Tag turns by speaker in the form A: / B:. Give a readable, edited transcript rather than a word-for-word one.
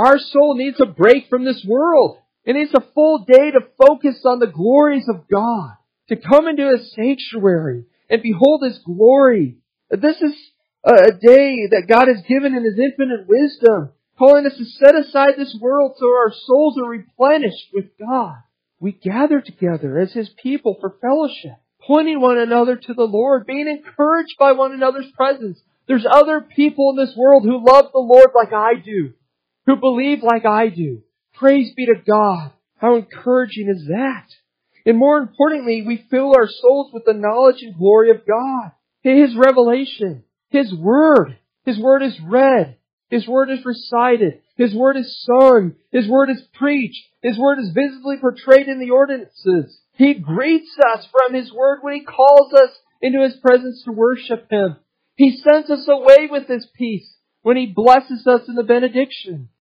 A: Our soul needs a break from this world. It needs a full day to focus on the glories of God, to come into His sanctuary and behold His glory. This is a day that God has given in His infinite wisdom, calling us to set aside this world so our souls are replenished with God. We gather together as His people for fellowship, pointing one another to the Lord, being encouraged by one another's presence. There's other people in this world who love the Lord like I do, who believe like I do. Praise be to God. How encouraging is that? And more importantly, we fill our souls with the knowledge and glory of God. His revelation, His Word. His Word is read. His Word is recited. His Word is sung. His Word is preached. His Word is visibly portrayed in the ordinances. He greets us from His Word when He calls us into His presence to worship Him. He sends us away with His peace when He blesses us in the benediction.